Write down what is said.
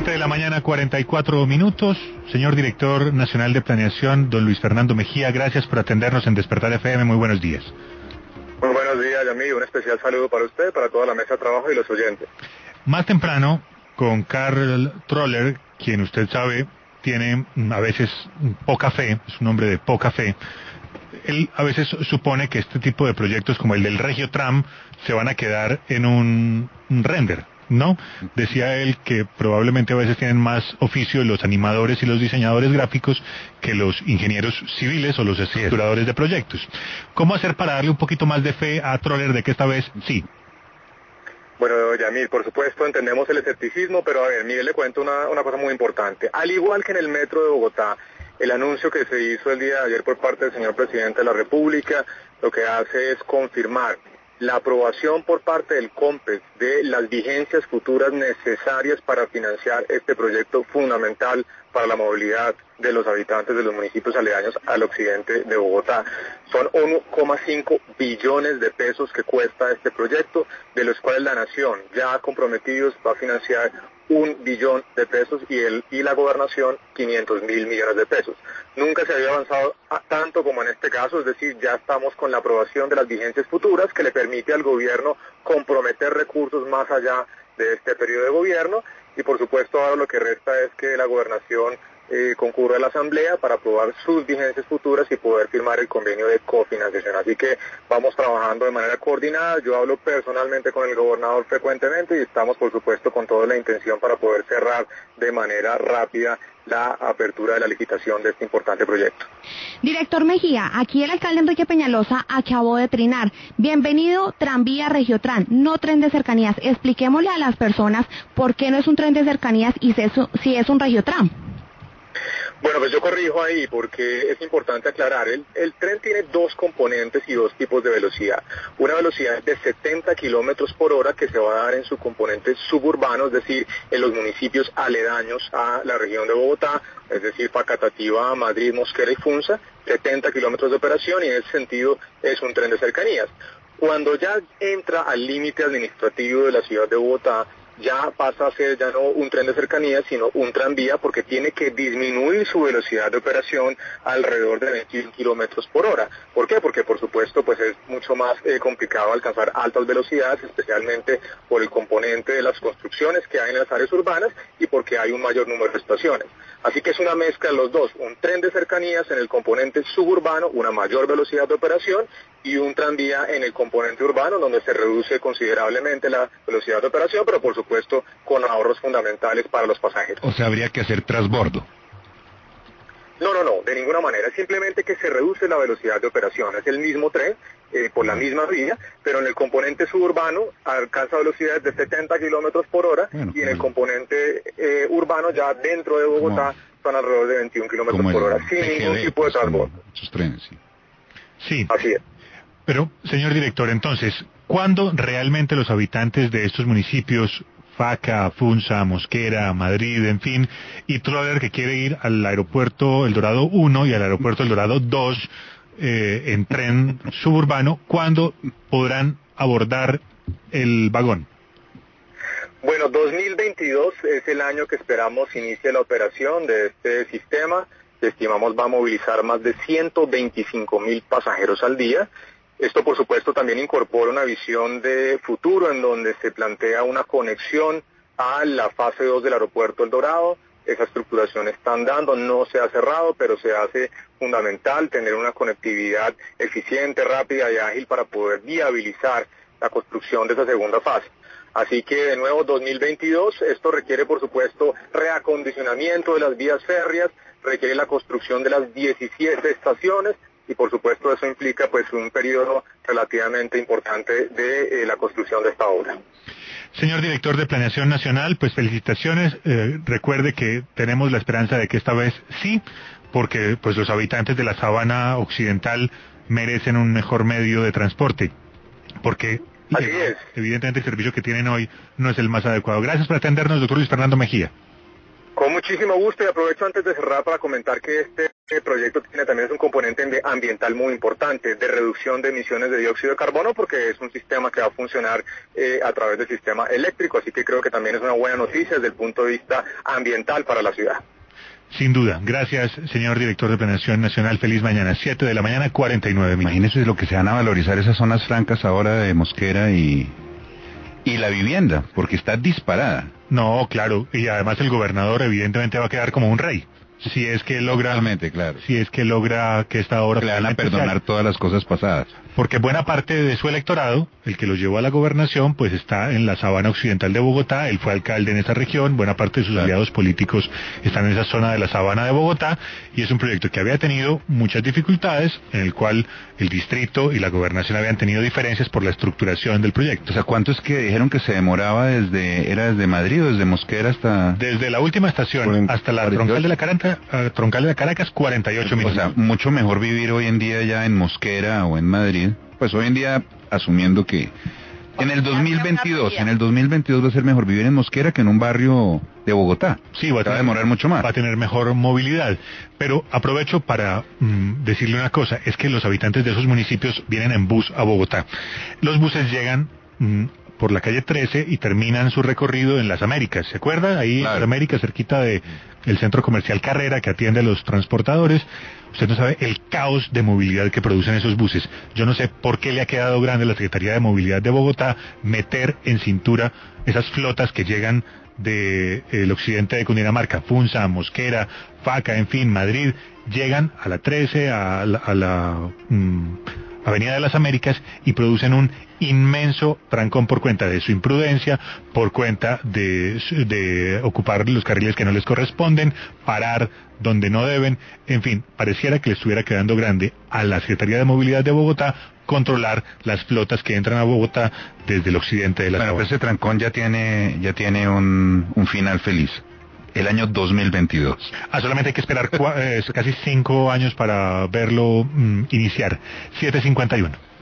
7 de la mañana, 44 minutos. Señor Director Nacional de Planeación, don Luis Fernando Mejía, gracias por atendernos en Despertar FM. Muy buenos días. Muy buenos días, Yamil. Un especial saludo para usted, para toda la mesa de trabajo y los oyentes. Más temprano, con Karl Troller, quien usted sabe tiene a veces poca fe, es un hombre de poca fe. Él a veces supone que este tipo de proyectos como el del Regiotram se van a quedar en un render, ¿no? Decía él que probablemente a veces tienen más oficio los animadores y los diseñadores gráficos que los ingenieros civiles o los estructuradores de proyectos. ¿Cómo hacer para darle un poquito más de fe a Troller de que esta vez sí? Bueno, Yamil, por supuesto entendemos el escepticismo, pero a ver, mire, le cuento una cosa muy importante. Al igual que en el metro de Bogotá, el anuncio que se hizo el día de ayer por parte del señor presidente de la República, lo que hace es confirmar la aprobación por parte del COMPES de las vigencias futuras necesarias para financiar este proyecto fundamental para la movilidad de los habitantes de los municipios aledaños al occidente de Bogotá. Son 1,5 billones de pesos que cuesta este proyecto, de los cuales la Nación ya comprometidos va a financiar 1 billón de pesos y la gobernación 500.000 millones de pesos. Nunca se había avanzado tanto como en este caso, es decir, ya estamos con la aprobación de las vigencias futuras que le permite al gobierno comprometer recursos más allá de este periodo de gobierno y por supuesto ahora lo que resta es que la gobernación concurra a la asamblea para aprobar sus vigencias futuras y poder firmar el convenio de cofinanciación. Así que vamos trabajando de manera coordinada. Yo hablo personalmente con el gobernador frecuentemente y estamos por supuesto con toda la intención para poder cerrar de manera rápida la apertura de la licitación de este importante proyecto. Director Mejía, aquí el alcalde Enrique Peñalosa acabó de trinar. Bienvenido tranvía Regiotran, no tren de cercanías. Expliquémosle a las personas por qué no es un tren de cercanías y si es un Regiotran. Bueno, pues yo corrijo ahí porque es importante aclarar. El tren tiene dos componentes y dos tipos de velocidad. Una velocidad de 70 kilómetros por hora que se va a dar en su componente suburbano, es decir, en los municipios aledaños a la región de Bogotá, es decir, Facatativá, Madrid, Mosquera y Funza, 70 kilómetros de operación y en ese sentido es un tren de cercanías. Cuando ya entra al límite administrativo de la ciudad de Bogotá, ya pasa a ser ya no un tren de cercanías, sino un tranvía porque tiene que disminuir su velocidad de operación alrededor de 21 kilómetros por hora. ¿Por qué? Porque por supuesto pues es mucho más complicado alcanzar altas velocidades, especialmente por el componente de las construcciones que hay en las áreas urbanas y porque hay un mayor número de estaciones. Así que es una mezcla de los dos, un tren de cercanías en el componente suburbano, una mayor velocidad de operación y un tranvía en el componente urbano donde se reduce considerablemente la velocidad de operación, pero por supuesto con ahorros fundamentales para los pasajeros. O sea, habría que hacer transbordo. No, de ninguna manera, es simplemente que se reduce la velocidad de operación, es el mismo tren por la misma vía, pero en el componente suburbano alcanza velocidades de 70 kilómetros por hora y en el componente urbano ya dentro de Bogotá son alrededor de 21 kilómetros por hora, sin ningún tipo de transbordo. Esos trenes, sí. Sí. Así es. Pero, señor director, entonces, ¿cuándo realmente los habitantes de estos municipios, Faca, Funza, Mosquera, Madrid, en fin, y Troller que quiere ir al aeropuerto El Dorado 1 y al aeropuerto El Dorado 2 en tren suburbano, ¿cuándo podrán abordar el vagón? Bueno, 2022 es el año que esperamos inicie la operación de este sistema, que estimamos va a movilizar más de 125.000 pasajeros al día. Esto, por supuesto, también incorpora una visión de futuro en donde se plantea una conexión a la fase 2 del aeropuerto El Dorado. Esa estructuración está andando, no se ha cerrado, pero se hace fundamental tener una conectividad eficiente, rápida y ágil para poder viabilizar la construcción de esa segunda fase. Así que, de nuevo, 2022, esto requiere, por supuesto, reacondicionamiento de las vías férreas, requiere la construcción de las 17 estaciones, y por supuesto eso implica pues un periodo relativamente importante de la construcción de esta obra. Señor director de Planeación Nacional, pues felicitaciones. Recuerde que tenemos la esperanza de que esta vez sí, porque pues los habitantes de la Sabana Occidental merecen un mejor medio de transporte, porque evidentemente el servicio que tienen hoy no es el más adecuado. Gracias por atendernos, doctor Luis Fernando Mejía. Con muchísimo gusto y aprovecho antes de cerrar para comentar que El proyecto tiene también un componente ambiental muy importante, de reducción de emisiones de dióxido de carbono, porque es un sistema que va a funcionar a través del sistema eléctrico, así que creo que también es una buena noticia desde el punto de vista ambiental para la ciudad. Sin duda. Gracias, señor director de Planeación Nacional. Feliz mañana. 7 de la mañana, 49 minutos. Imagínese lo que se van a valorizar esas zonas francas ahora de Mosquera y la vivienda, porque está disparada. No, claro. Y además el gobernador evidentemente va a quedar como un rey. Si es que logra... Totalmente, claro. Si es que logra que esta obra... Le van a perdonar todas las cosas pasadas. Porque buena parte de su electorado, el que lo llevó a la gobernación, pues está en la sabana occidental de Bogotá. Él fue alcalde en esa región. Buena parte de sus aliados políticos están en esa zona de la sabana de Bogotá. Y es un proyecto que había tenido muchas dificultades, en el cual el distrito y la gobernación habían tenido diferencias por la estructuración del proyecto. O sea, ¿cuánto es que dijeron que se demoraba era desde Madrid o desde Mosquera hasta...? Desde la última estación hasta la troncal de la Caracas, 48 minutos. O sea, mucho mejor vivir hoy en día ya en Mosquera o en Madrid. Pues hoy en día, asumiendo que en el 2022 va a ser mejor vivir en Mosquera que en un barrio de Bogotá. Sí, va a demorar mucho más. Va a tener mejor movilidad. Pero aprovecho para decirle una cosa, es que los habitantes de esos municipios vienen en bus a Bogotá. Los buses llegan por la calle 13 y terminan su recorrido en Las Américas. ¿Se acuerda? Ahí en Las Américas, cerquita del centro comercial Carrera, que atiende a los transportadores. Usted no sabe el caos de movilidad que producen esos buses. Yo no sé por qué le ha quedado grande a la Secretaría de Movilidad de Bogotá meter en cintura esas flotas que llegan del occidente de Cundinamarca, Funza, Mosquera, Faca, en fin, Madrid, llegan a la 13, a la Avenida de las Américas y producen un inmenso trancón por cuenta de su imprudencia, por cuenta de ocupar los carriles que no les corresponden, parar donde no deben, en fin, pareciera que le estuviera quedando grande a la Secretaría de Movilidad de Bogotá controlar las flotas que entran a Bogotá desde el occidente de la ciudad. Bueno, pues ese trancón ya tiene un final feliz. El año 2022. Solamente hay que esperar casi 5 años para verlo iniciar. 7:51.